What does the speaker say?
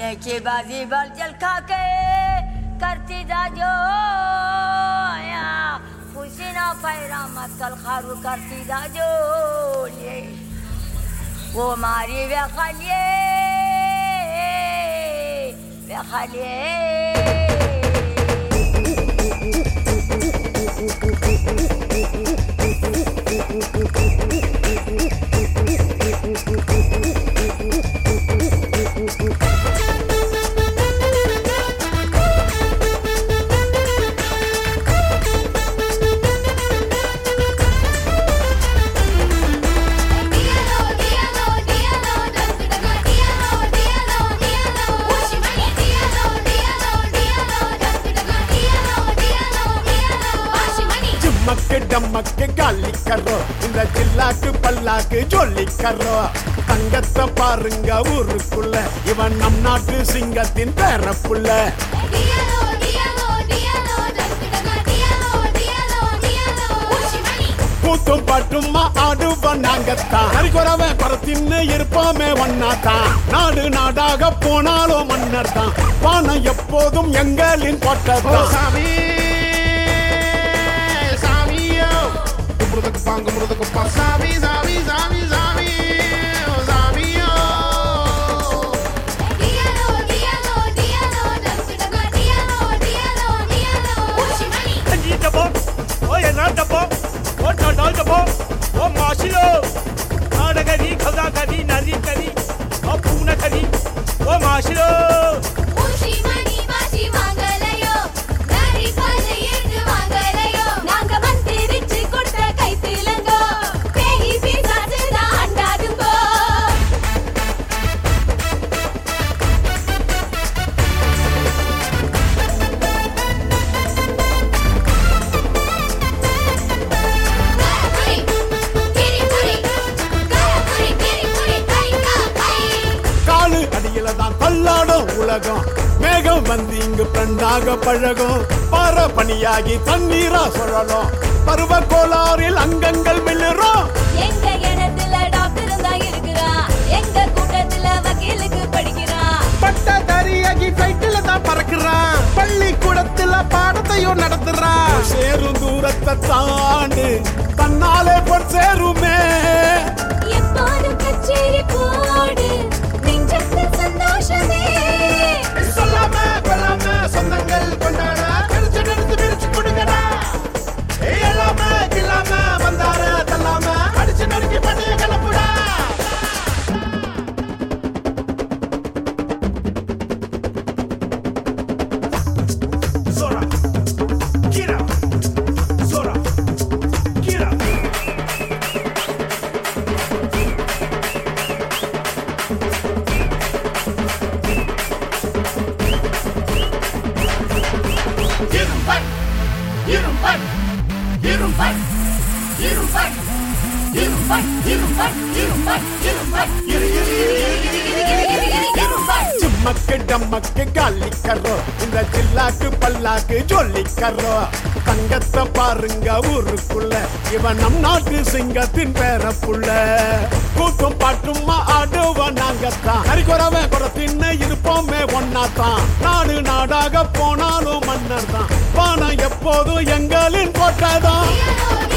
की बाजी बल जल खा के करती जा जो खुशी ना पैरा मत कल खारू करती जा जो ये वो मारी वे खालिए डमक गाली करो இந்த ஜில்லாக்கு பல்லாக்கு ஜொல்லி கரோ தங்கத்தை பாருங்க ஊருக்குள்ள இவன் நம் நாட்டு சிங்கத்தின் பேரப்புள்ள கூத்தும் பாட்டுமா ஆடுவன் நாங்கத்தான் ஹரிகுறவன் குறத்தின்னு இருப்போமே ஒன்னாத்தான் நாடு நாடாக போனாலும் மன்னர் தான் வானம் எப்போதும் எங்களின் போட்டதான் சாமி Pango murudo ko sabi sabi sabi sabi sabi yo dialo ushimani ni dabo o ya na dabo o na na dabo o mashilo adagari khada kadi nari kadi o puna kadi o mashilo ushimani mashi mangalayo nari pale yendu mangalayo nanga mantirichu kodta kaithilango pehi pisachu da andadungo காலு அடியில தான் தள்ளாடும் உலகம் மேகம் வந்து இங்கு பெண்ணாக பழகும் பார பனியாகி தண்ணீரா சுழலும் பருவ கோளாறில் அங்கங்கள் மிளரும் எங்க இடத்துல டாக்டர் தான் இருக்கிறான் எங்க கூட்டத்துல வக்கீலுக்கு படிக்கிறான் பட்டதாரியாகி ஃளைட்ல தான் பறக்குறான் பள்ளிக்கூடத்துல பாடத்தையும் நடத்துறான் சேரும் தூரத்தை தாண்டு தன்னாலே பொன் சேருமே எப்போதும் கச்சேரி போடு நெஞ்சத்தில் சந்தோஷமே சொல்லாம கொள்ளாம சொந்தங்கள் கொண்டாட கழிச்சு நடத்து பிரிச்சு கொடுங்கடா எல்லாம கில்லாம வந்தார தள்ளாம அடிச்சு நறுக்கி பண்ணிய கலப்புடா Zora, get up. Zora, get up. சிம்மக்கு டம்மக்கு காலி கரோ இந்த ஜில்லாக்கு பல்லாக்கு ஜொல்லி கரோ தங்கத்தை பாருங்க ஊருக்குள்ள இவன் நம் நாட்டு சிங்கத்தின் பேரப்புள்ள கூத்தும் பாட்டுமா ஆடுவன் நாங்கத்தான் ஹரிகுறவன் குறத்தின்னு இருப்போமே ஒன்னாத்தான் நாடு நாடாக போனாலும் மன்னர் தான் வானம் எப்போதும் எங்களின் கோட்டை தான்